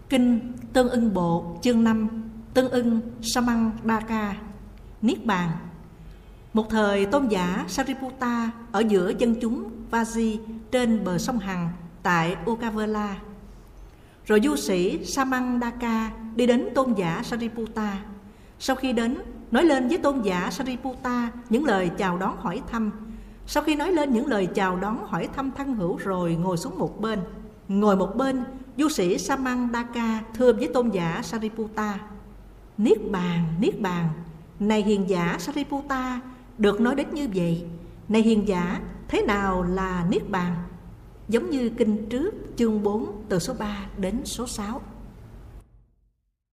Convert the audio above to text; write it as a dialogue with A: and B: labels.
A: Kinh Tương Ưng Bộ chương 5, Tương Ưng Samandaka, Niết Bàn. Một thời tôn giả Sariputta ở giữa dân chúng Vaji trên bờ sông Hằng tại Ukavela. Rồi du sĩ Samandaka đi đến tôn giả Sariputta. Sau khi đến, nói lên với tôn giả Sariputta những lời chào đón hỏi thăm. Sau khi nói lên những lời chào đón hỏi thăm thân hữu rồi ngồi xuống một bên. Ngồi một bên, du sĩ Samandaka thưa với tôn giả Sariputta: Niết bàn, này hiền giả Sariputta, được nói đến như vậy. Này hiền giả, thế nào là Niết bàn? Giống như kinh trước chương 4 từ số 3 đến số 6.